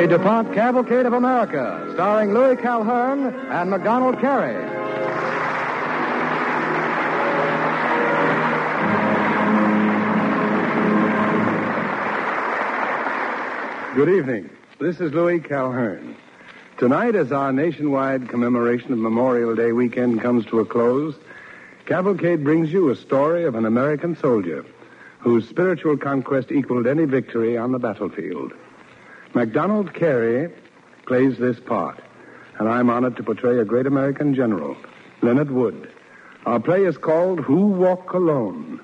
DuPont Cavalcade of America, starring Louis Calhern and MacDonald Carey. Good evening. This is Louis Calhern. Tonight, as our nationwide commemoration of Memorial Day weekend comes to a close, Cavalcade brings you a story of an American soldier whose spiritual conquest equaled any victory on the battlefield. MacDonald Carey plays this part, and I'm honored to portray a great American general, Leonard Wood. Our play is called Who Walk Alone.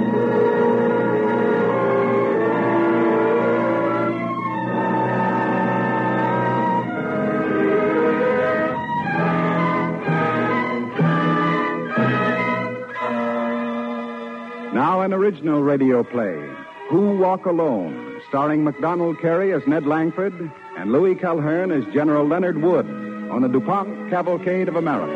Now an original radio play, Who Walk Alone, starring MacDonald Carey as Ned Langford and Louis Calhern as General Leonard Wood on the DuPont Cavalcade of America.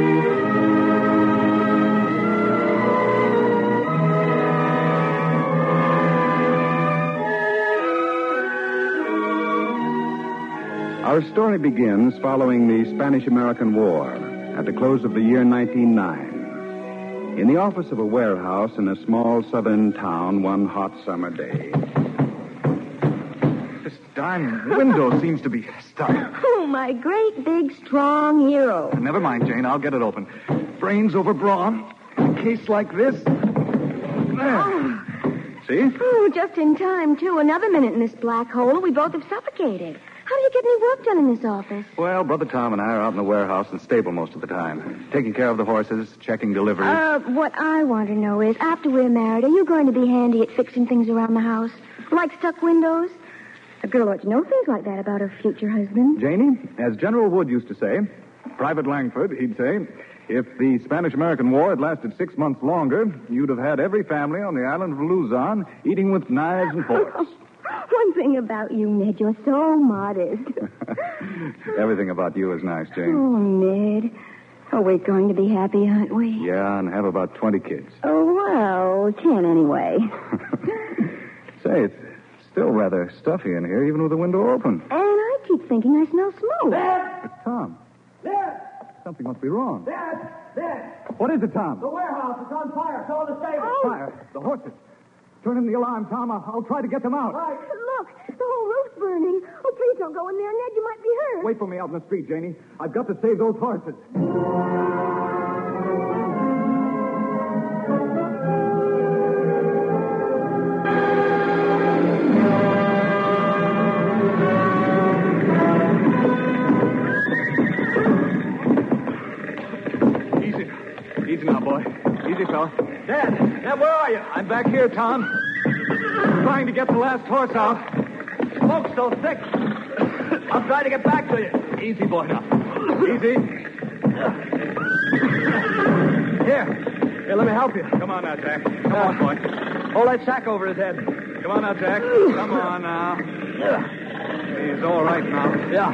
Our story begins following the Spanish-American War at the close of the year 1909. In the office of a warehouse in a small southern town one hot summer day. This darn window seems to be stuck. Oh, my great, big, strong hero. Never mind, Jane. I'll get it open. Brains over brawn. In a case like this. There. Oh. See? Oh, just in time, too. Another minute in this black hole, and we both have suffocated. How do you get any work done in this office? Well, Brother Tom and I are out in the warehouse and stable most of the time. Taking care of the horses, checking deliveries. What I want to know is, after we're married, are you going to be handy at fixing things around the house? Like stuck windows? A girl ought to know things like that about her future husband. Janie, as General Wood used to say, Private Langford, he'd say, if the Spanish-American War had lasted 6 months longer, you'd have had every family on the island of Luzon eating with knives and forks. One thing about you, Ned, you're so modest. Everything about you is nice, Jane. Oh, Ned. Oh, we're going to be happy, aren't we? Yeah, and have about 20 kids. Oh, well, 10 anyway. Say, it's still rather stuffy in here, even with the window open. And I keep thinking I smell smoke. Dad! It's Tom. Dad! Something must be wrong. Dad! Dad! What is it, Tom? The warehouse is on fire. So are the stables. Oh. Fire. The horses. Turn in the alarm, Tom. I'll try to get them out. Right. Look, the whole roof's burning. Oh, please don't go in there, Ned. You might be hurt. Wait for me out in the street, Janie. I've got to save those horses. Easy now, boy. Easy, fella. Dad, where are you? I'm back here, Tom. Trying to get the last horse out. Smoke's so thick. I'm trying to get back to you. Easy, boy, now. Easy. Here, let me help you. Come on now, Jack. Come on, boy. Hold that sack over his head. Come on now, Jack. Come on now. He's all right now. Yeah.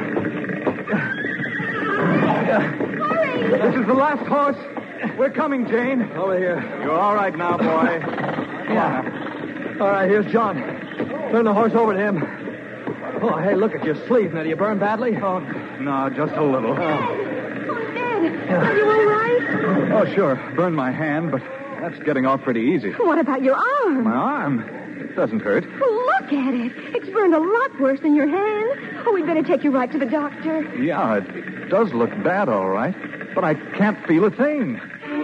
Hurry! This is the last horse. We're coming, Jane. Over here. You're all right now, boy. Come on now. All right, here's John. Turn the horse over to him. Oh, hey, look at your sleeve. Now, do you burn badly? Oh, no, just a little. Oh, Ned, are you all right? Oh, sure. Burned my hand, but that's getting off pretty easy. What about your arm? My arm? It doesn't hurt. Oh, look at it. It's burned a lot worse than your hand. Oh, we'd better take you right to the doctor. Yeah, it does look bad, all right. But I can't feel a thing.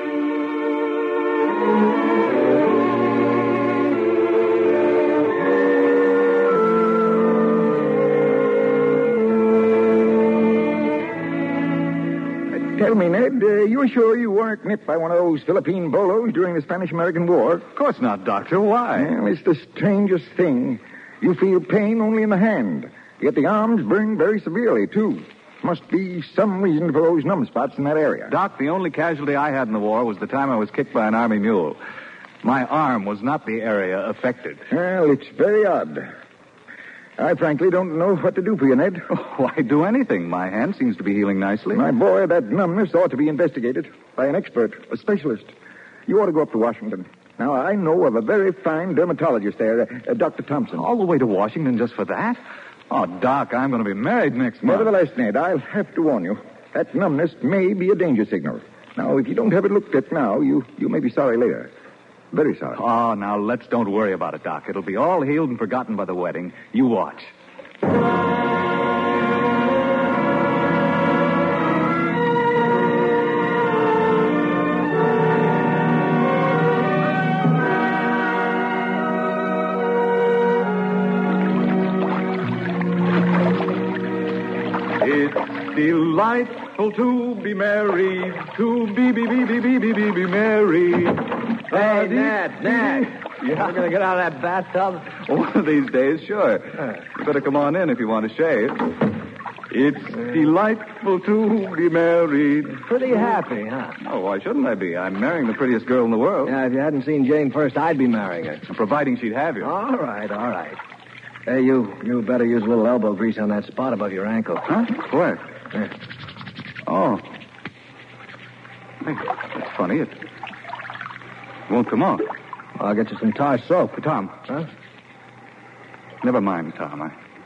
Tell me, Ned, you're sure you weren't nipped by one of those Philippine bolos during the Spanish-American War? Of course not, Doctor. Why? Well, it's the strangest thing. You feel pain only in the hand, yet the arms burn very severely, too. Must be some reason for those numb spots in that area. Doc, the only casualty I had in the war was the time I was kicked by an army mule. My arm was not the area affected. Well, it's very odd. I frankly don't know what to do for you, Ned. Why do anything? My hand seems to be healing nicely. My boy, that numbness ought to be investigated by an expert, a specialist. You ought to go up to Washington. Now, I know of a very fine dermatologist there, Dr. Thompson. All the way to Washington just for that? Oh, Doc, I'm going to be married next month. Nevertheless, Ned, I'll have to warn you. That numbness may be a danger signal. Now, if you don't have it looked at now, you may be sorry later. Very sorry. Oh, now, let's don't worry about it, Doc. It'll be all healed and forgotten by the wedding. You watch. It's delightful to be married, to be married. Hey, Ned. Yeah? We're going to get out of that bathtub? One of these days, sure. You better come on in if you want to shave. It's delightful to be married. Pretty happy, huh? Oh, why shouldn't I be? I'm marrying the prettiest girl in the world. Yeah, if you hadn't seen Jane first, I'd be marrying her. Providing she'd have you. All right. Hey, you better use a little elbow grease on that spot above your ankle. Huh? Where? There. Oh. Hey, that's funny. It won't come off. I'll get you some tar soap. Tom. Huh? Never mind, Tom.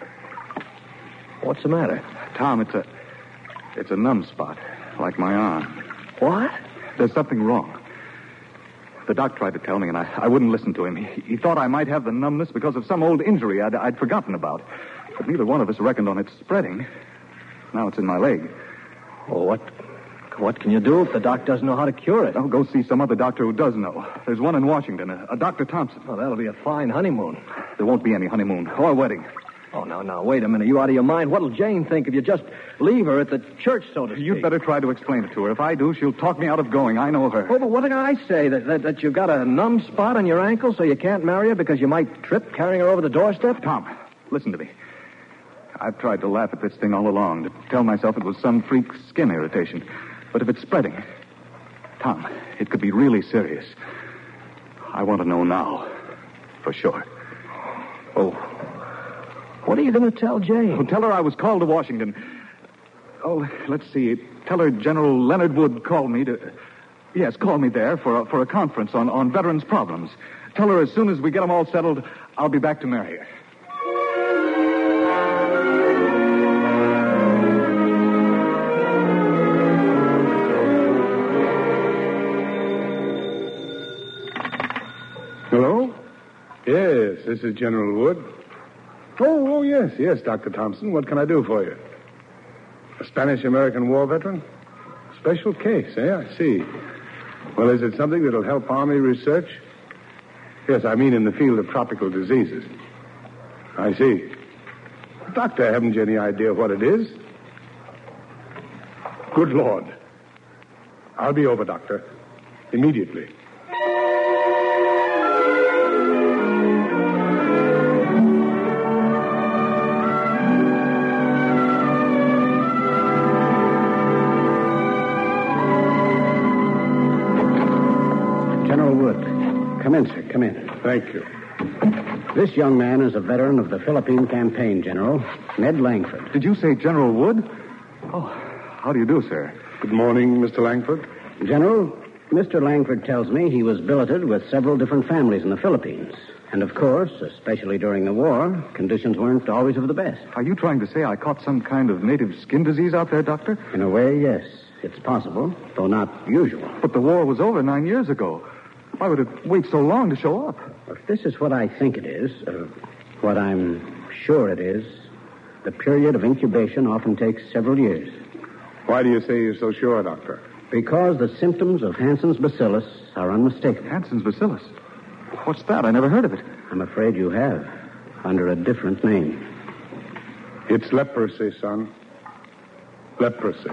What's the matter? Tom, it's a numb spot, like my arm. What? There's something wrong. The doc tried to tell me, and I wouldn't listen to him. He thought I might have the numbness because of some old injury I'd forgotten about. But neither one of us reckoned on it spreading. Now it's in my leg. Well, what can you do if the doc doesn't know how to cure it? I'll go see some other doctor who does know. There's one in Washington, a Dr. Thompson. Oh, that'll be a fine honeymoon. There won't be any honeymoon or wedding. Oh, now, wait a minute. You out of your mind? What'll Jane think if you just leave her at the church, so to speak? You'd better try to explain it to her. If I do, she'll talk me out of going. I know her. Oh, but what did I say? That you've got a numb spot on your ankle so you can't marry her because you might trip carrying her over the doorstep? Tom, listen to me. I've tried to laugh at this thing all along, to tell myself it was some freak skin irritation. But if it's spreading, Tom, it could be really serious. I want to know now, for sure. Oh. What are you going to tell Jane? Well, tell her I was called to Washington. Oh, let's see. Tell her General Leonard Wood called me to... Yes, called me there for a conference on veterans' problems. Tell her as soon as we get them all settled, I'll be back to marry her. Hello? Yes, this is General Wood. Oh, yes, Dr. Thompson. What can I do for you? A Spanish-American war veteran? Special case, I see. Well, is it something that'll help Army research? Yes, I mean in the field of tropical diseases. I see. Doctor, haven't you any idea what it is? Good Lord. I'll be over, Doctor. Immediately. Come in, sir. Come in. Thank you. This young man is a veteran of the Philippine campaign, General. Ned Langford. Did you say General Wood? Oh, how do you do, sir? Good morning, Mr. Langford. General, Mr. Langford tells me he was billeted with several different families in the Philippines. And, of course, especially during the war, conditions weren't always of the best. Are you trying to say I caught some kind of native skin disease out there, Doctor? In a way, yes. It's possible, though not usual. But the war was over 9 years ago. Why would it wait so long to show up? If this is what I think it is, what I'm sure it is, the period of incubation often takes several years. Why do you say you're so sure, Doctor? Because the symptoms of Hansen's bacillus are unmistakable. Hansen's bacillus? What's that? I never heard of it. I'm afraid you have, under a different name. It's leprosy, son. Leprosy.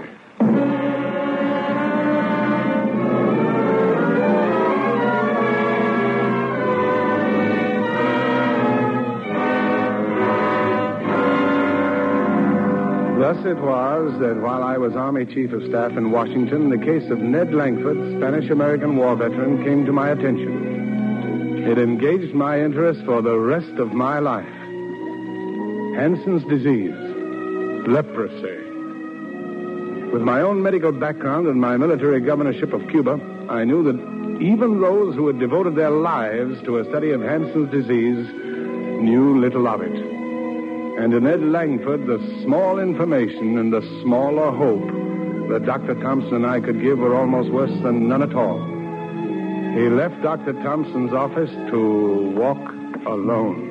Thus it was that while I was Army Chief of Staff in Washington, the case of Ned Langford, Spanish-American war veteran, came to my attention. It engaged my interest for the rest of my life. Hansen's disease, leprosy. With my own medical background and my military governorship of Cuba, I knew that even those who had devoted their lives to a study of Hansen's disease knew little of it. And to Ned Langford, the small information and the smaller hope that Dr. Thompson and I could give were almost worse than none at all. He left Dr. Thompson's office to walk alone.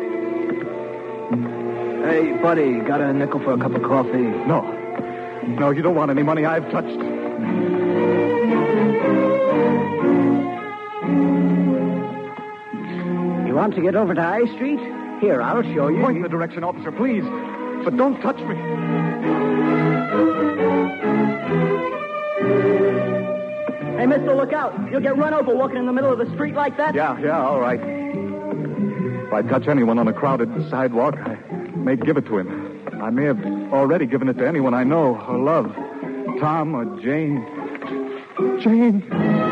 Hey, buddy, got a nickel for a cup of coffee? No. No, you don't want any money I've touched. You want to get over to I Street? Here, I'll show you. Point in the direction, officer, please. But don't touch me. Hey, mister, look out. You'll get run over walking in the middle of the street like that. Yeah, all right. If I touch anyone on a crowded sidewalk, I may give it to him. I may have already given it to anyone I know or love. Tom or Jane. Jane.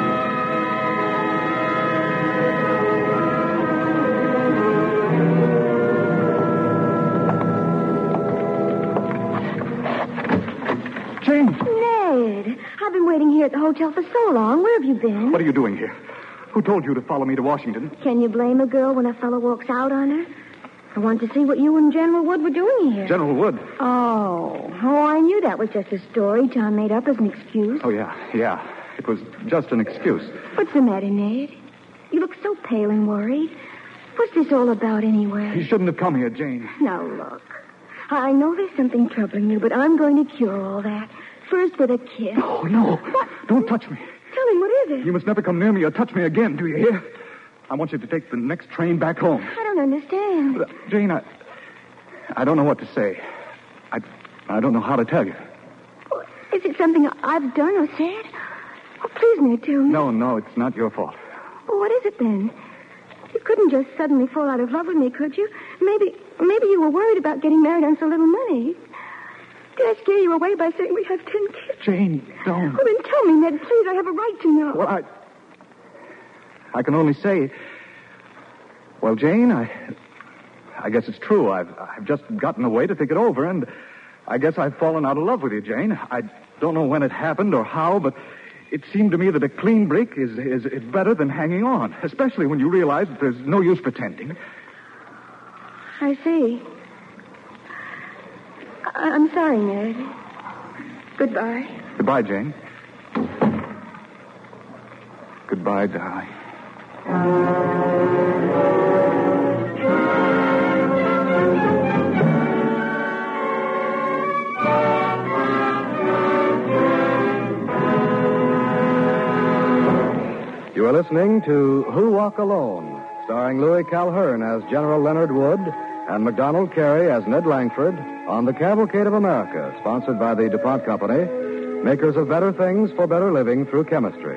Ned, I've been waiting here at the hotel for so long. Where have you been? What are you doing here? Who told you to follow me to Washington? Can you blame a girl when a fellow walks out on her? I want to see what you and General Wood were doing here. General Wood? Oh, I knew that was just a story Tom made up as an excuse. Oh, yeah. It was just an excuse. What's the matter, Ned? You look so pale and worried. What's this all about anyway? You shouldn't have come here, Jane. Now, look. I know there's something troubling you, but I'm going to cure all that. First with a kiss. Oh, no. What? Don't touch me. Tell me, what is it? You must never come near me or touch me again, do you hear? I want you to take the next train back home. I don't understand. Jane, I don't know what to say. I don't know how to tell you. Is it something I've done or said? Oh, please, Ned, tell me. No, it's not your fault. Well, what is it then? You couldn't just suddenly fall out of love with me, could you? Maybe you were worried about getting married on so little money. Did I scare you away by saying we have 10 kids? Jane, don't. Well, then tell me, Ned, please. I have a right to know. Well, I can only say, well, Jane, I guess it's true. I've just gotten away to think it over, and I guess I've fallen out of love with you, Jane. I don't know when it happened or how, but it seemed to me that a clean break is better than hanging on, especially when you realize that there's no use pretending. I see. I'm sorry, Ned. Goodbye. Goodbye, Jane. Goodbye, darling. You are listening to Who Walk Alone, starring Louis Calhern as General Leonard Wood and MacDonald Carey as Ned Langford on the Cavalcade of America, sponsored by the DuPont Company, makers of better things for better living through chemistry.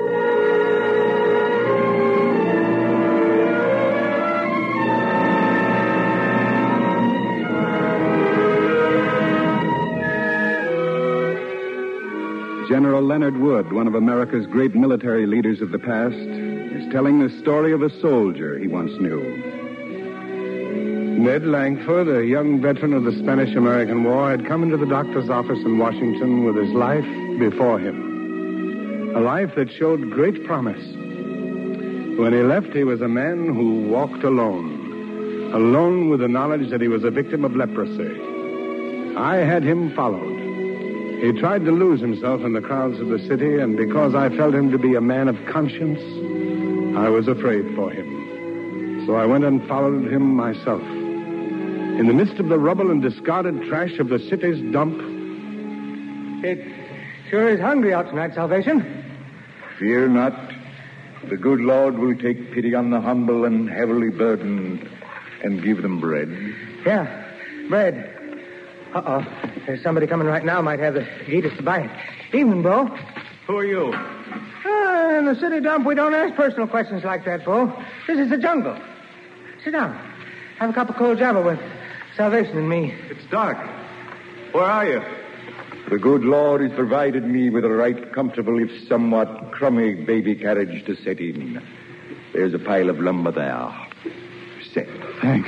General Leonard Wood, one of America's great military leaders of the past, is telling the story of a soldier he once knew. Ned Langford, a young veteran of the Spanish-American War, had come into the doctor's office in Washington with his life before him. A life that showed great promise. When he left, he was a man who walked alone. Alone with the knowledge that he was a victim of leprosy. I had him followed. He tried to lose himself in the crowds of the city, and because I felt him to be a man of conscience, I was afraid for him. So I went and followed him myself. In the midst of the rubble and discarded trash of the city's dump... It sure is hungry out tonight, Salvation. Fear not. The good Lord will take pity on the humble and heavily burdened and give them bread. Yeah, bread. Uh-oh. There's somebody coming right now. Might have the Gitas to buy it. Evening, Bo. Who are you? In the city dump, we don't ask personal questions like that, Bo. This is the jungle. Sit down. Have a cup of cold java with Salvation and me. It's dark. Where are you? The good Lord has provided me with a right comfortable, if somewhat crummy, baby carriage to sit in. There's a pile of lumber there. Sit. Thanks.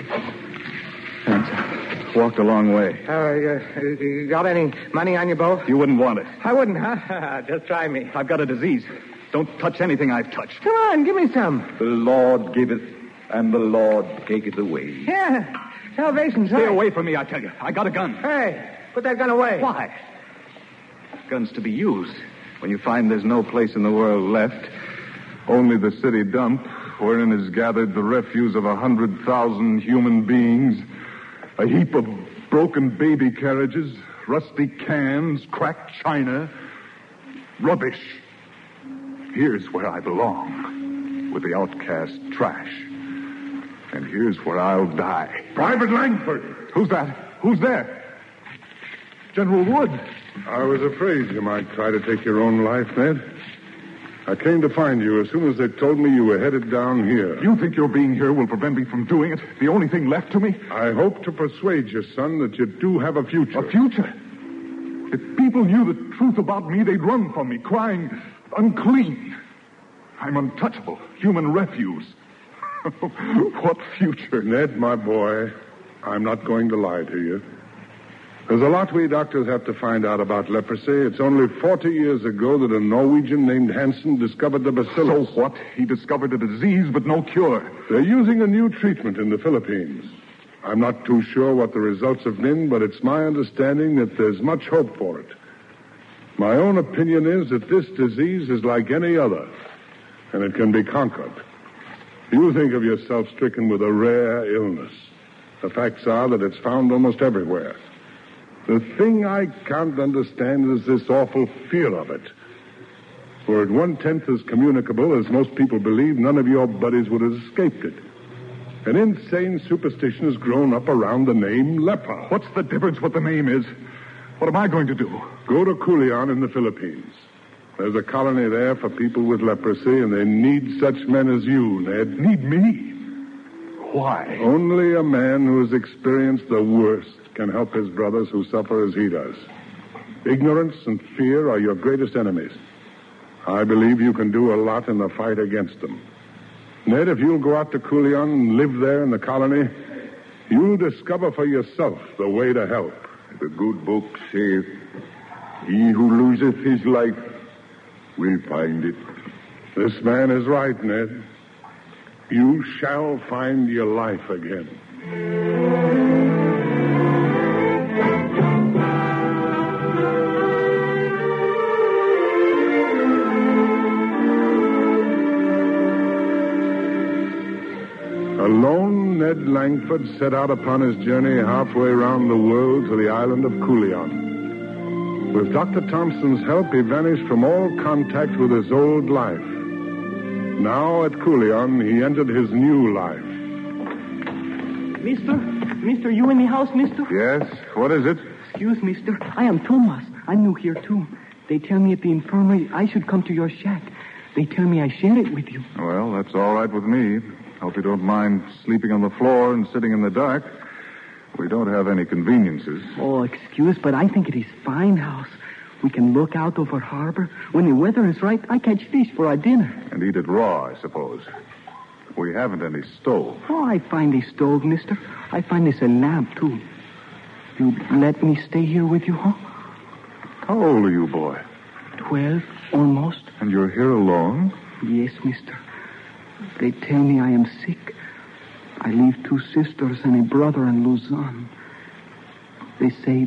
Walked a long way. You got any money on you, Bo? You wouldn't want it. I wouldn't, huh? Just try me. I've got a disease. Don't touch anything I've touched. Come on, give me some. The Lord giveth, and the Lord taketh away. Yeah. Salvation's Stay right. away from me, I tell you. I got a gun. Hey, put that gun away. Why? Guns to be used when you find there's no place in the world left. Only the city dump, wherein is gathered the refuse of 100,000 human beings. A heap of broken baby carriages, rusty cans, cracked china. Rubbish. Here's where I belong, with the outcast trash. And here's where I'll die. Private Langford! Who's that? Who's there? General Wood. I was afraid you might try to take your own life, Ned. I came to find you as soon as they told me you were headed down here. You think your being here will prevent me from doing it? The only thing left to me? I hope to persuade your son that you do have a future. A future? If people knew the truth about me, they'd run from me, crying, unclean. I'm untouchable, human refuse. What future? Ned, my boy, I'm not going to lie to you. There's a lot we doctors have to find out about leprosy. It's only 40 years ago that a Norwegian named Hansen discovered the bacillus. So what? He discovered a disease, but no cure. They're using a new treatment in the Philippines. I'm not too sure what the results have been, but it's my understanding that there's much hope for it. My own opinion is that this disease is like any other, and it can be conquered. You think of yourself stricken with a rare illness. The facts are that it's found almost everywhere. The thing I can't understand is this awful fear of it. Were it 1/10 as communicable as most people believe, none of your buddies would have escaped it. An insane superstition has grown up around the name leper. What's the difference what the name is? What am I going to do? Go to Culion in the Philippines. There's a colony there for people with leprosy, and they need such men as you, Ned. Need me? Why? Only a man who has experienced the worst can help his brothers who suffer as he does. Ignorance and fear are your greatest enemies. I believe you can do a lot in the fight against them. Ned, if you'll go out to Culion and live there in the colony, you'll discover for yourself the way to help. The good book saith, he who loseth his life will find it. This man is right, Ned. You shall find your life again. Alone, Ned Langford set out upon his journey halfway around the world to the island of Culion. With Dr. Thompson's help, he vanished from all contact with his old life. Now, at Culion, he entered his new life. Mister, you in the house, mister? Yes? What is it? Excuse me, mister. I am Thomas. I'm new here, too. They tell me at the infirmary I should come to your shack. They tell me I share it with you. Well, that's all right with me. Hope you don't mind sleeping on the floor and sitting in the dark. We don't have any conveniences. Oh, excuse, but I think it is fine house. We can look out over harbor. When the weather is right, I catch fish for our dinner. And eat it raw, I suppose. We haven't any stove. Oh, I find a stove, mister. I find there's a lamp, too. You let me stay here with you, huh? How old are you, boy? 12, almost. And you're here alone? Yes, mister. They tell me I am sick. I leave 2 sisters and a brother in Luzon. They say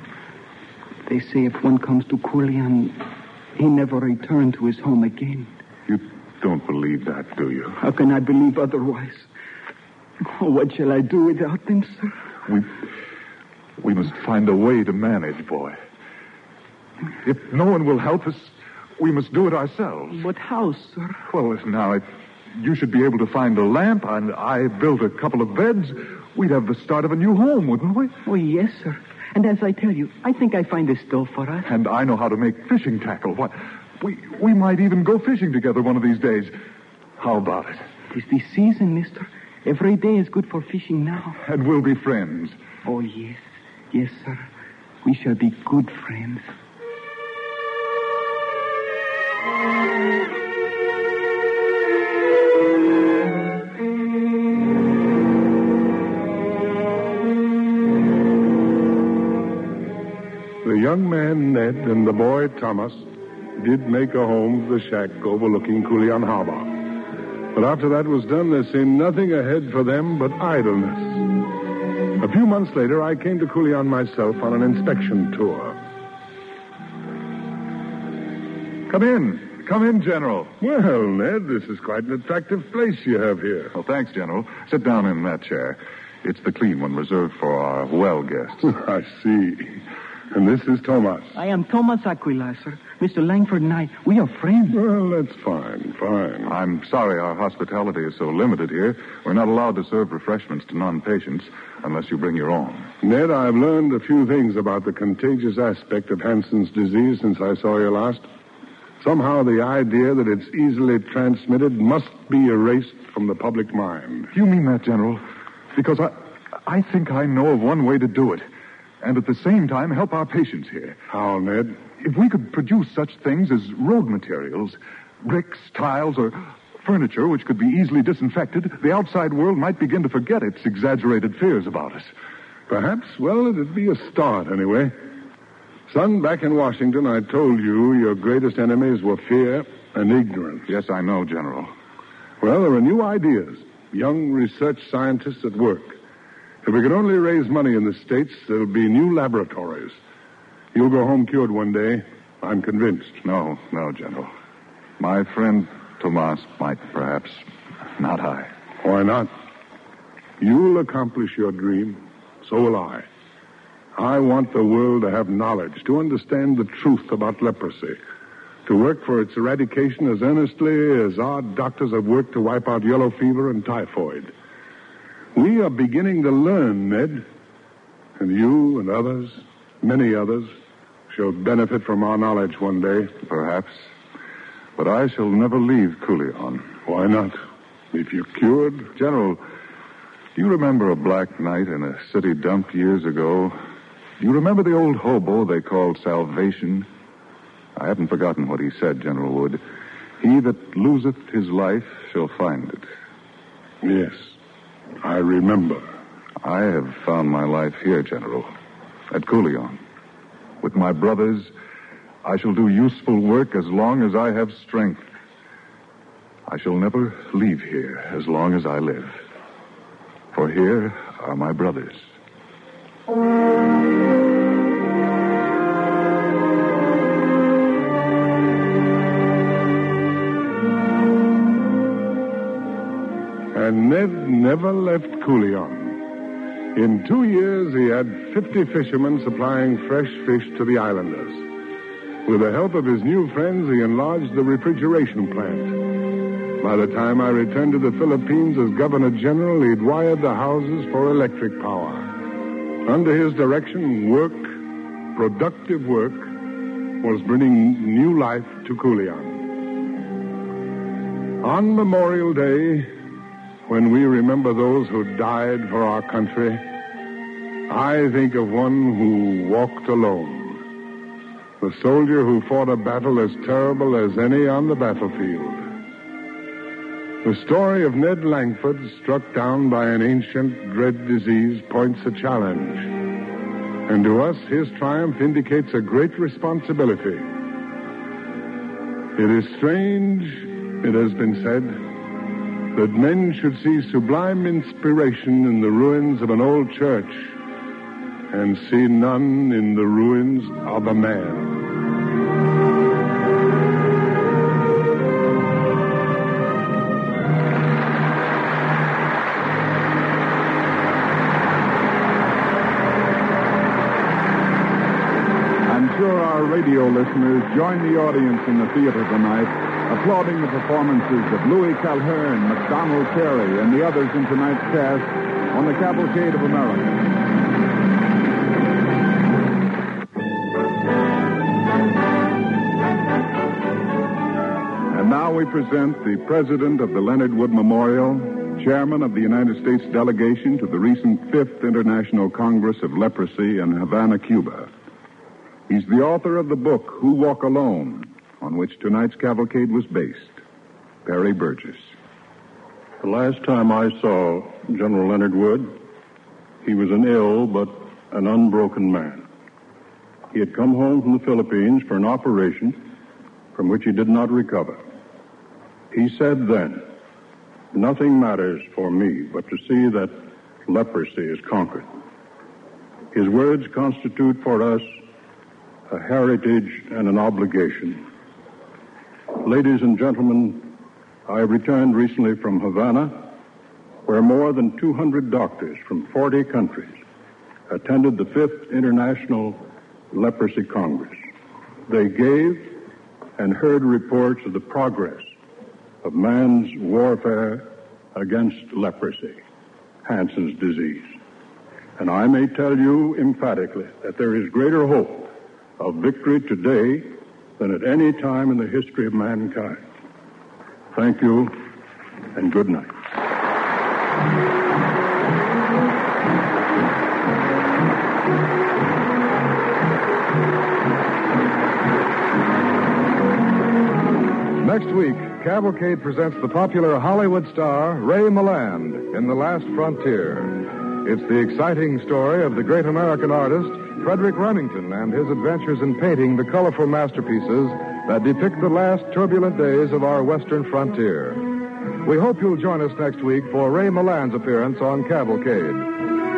if one comes to Culion, he never returned to his home again. You don't believe that, do you? How can I believe otherwise? Oh, what shall I do without them, sir? We must find a way to manage, boy. If no one will help us, we must do it ourselves. But how, sir? Well, listen now, if you should be able to find a lamp and I built a couple of beds, we'd have the start of a new home, wouldn't we? Oh, yes, sir. And as I tell you, I think I find a stove for us. And I know how to make fishing tackle. What? We might even go fishing together one of these days. How about it? It is the season, mister. Every day is good for fishing now. And we'll be friends. Oh, yes. Yes, sir. We shall be good friends. The young man, Ned, and the boy, Thomas, did make a home for the shack overlooking Culion Harbor. But after that was done, there seemed nothing ahead for them but idleness. A few months later, I came to Culion myself on an inspection tour. Come in. Come in, General. Well, Ned, this is quite an attractive place you have here. Oh, thanks, General. Sit down in that chair. It's the clean one reserved for our well guests. I see. And this is Thomas. I am Thomas Aquila, sir. Mr. Langford and I, we are friends. Well, that's fine. I'm sorry our hospitality is so limited here. We're not allowed to serve refreshments to non-patients unless you bring your own. Ned, I've learned a few things about the contagious aspect of Hansen's disease since I saw you last. Somehow the idea that it's easily transmitted must be erased from the public mind. You mean that, General? Because I think I know of one way to do it. And at the same time, help our patients here. How, Ned? If we could produce such things as road materials, bricks, tiles, or furniture which could be easily disinfected, the outside world might begin to forget its exaggerated fears about us. Perhaps. Well, it'd be a start, anyway. Son, back in Washington, I told you your greatest enemies were fear and ignorance. Yes, I know, General. Well, there are new ideas. Young research scientists at work. If we could only raise money in the States, there'll be new laboratories. You'll go home cured one day. I'm convinced. No, General. My friend Tomas might, perhaps. Not I. Why not? You'll accomplish your dream. So will I. I want the world to have knowledge, to understand the truth about leprosy, to work for its eradication as earnestly as our doctors have worked to wipe out yellow fever and typhoid. We are beginning to learn, Ned. And you and others, many others, shall benefit from our knowledge one day. Perhaps. But I shall never leave Culion. Why not? If you're cured. General, do you remember a black night in a city dump years ago? Do you remember the old hobo they called Salvation? I haven't forgotten what he said, General Wood. He that loseth his life shall find it. Yes, I remember. I have found my life here, General, at Culion. With my brothers, I shall do useful work as long as I have strength. I shall never leave here as long as I live. For here are my brothers. And Ned never left Culion. In 2 years, he had 50 fishermen supplying fresh fish to the islanders. With the help of his new friends, he enlarged the refrigeration plant. By the time I returned to the Philippines as Governor General, he'd wired the houses for electric power. Under his direction, productive work, was bringing new life to Culion. On Memorial Day, when we remember those who died for our country, I think of one who walked alone. The soldier who fought a battle as terrible as any on the battlefield. The story of Ned Langford, struck down by an ancient dread disease, points a challenge. And to us, his triumph indicates a great responsibility. It is strange, it has been said, that men should see sublime inspiration in the ruins of an old church and see none in the ruins of a man. I'm sure our radio listeners join the audience in the theater tonight, applauding the performances of Louis Calhern, MacDonald Carey, and the others in tonight's cast on the Cavalcade of America. And now we present the president of the Leonard Wood Memorial, chairman of the United States delegation to the recent 5th International Congress of Leprosy in Havana, Cuba. He's the author of the book, Who Walk Alone, on which tonight's cavalcade was based. Perry Burgess. The last time I saw General Leonard Wood, he was an ill but an unbroken man. He had come home from the Philippines for an operation from which he did not recover. He said then, "Nothing matters for me but to see that leprosy is conquered." His words constitute for us a heritage and an obligation. Ladies and gentlemen, I returned recently from Havana, where more than 200 doctors from 40 countries attended the 5th International Leprosy Congress. They gave and heard reports of the progress of man's warfare against leprosy, Hansen's disease. And I may tell you emphatically that there is greater hope of victory today than at any time in the history of mankind. Thank you, and good night. Next week, Cavalcade presents the popular Hollywood star Ray Milland in The Last Frontier. It's the exciting story of the great American artist Frederick Remington and his adventures in painting the colorful masterpieces that depict the last turbulent days of our western frontier. We hope you'll join us next week for Ray Milland's appearance on Cavalcade.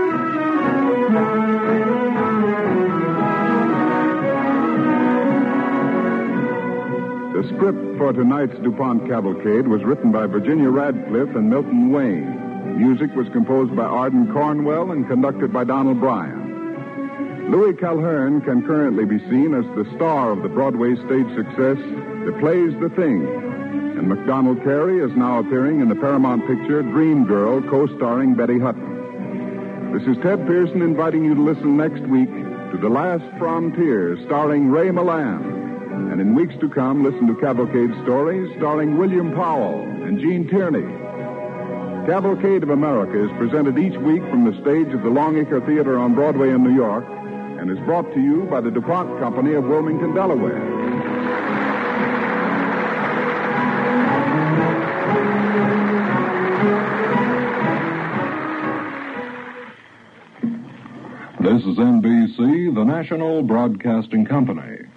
The script for tonight's DuPont Cavalcade was written by Virginia Radcliffe and Milton Wayne. Music was composed by Arden Cornwell and conducted by Donald Bryan. Louis Calhern can currently be seen as the star of the Broadway stage success, The Play's the Thing. And MacDonald Carey is now appearing in the Paramount picture Dream Girl, co-starring Betty Hutton. This is Ted Pearson inviting you to listen next week to The Last Frontier, starring Ray Milland. And in weeks to come, listen to Cavalcade stories starring William Powell and Gene Tierney. Cavalcade of America is presented each week from the stage of the Longacre Theater on Broadway in New York and is brought to you by the DuPont Company of Wilmington, Delaware. This is NBC, the National Broadcasting Company.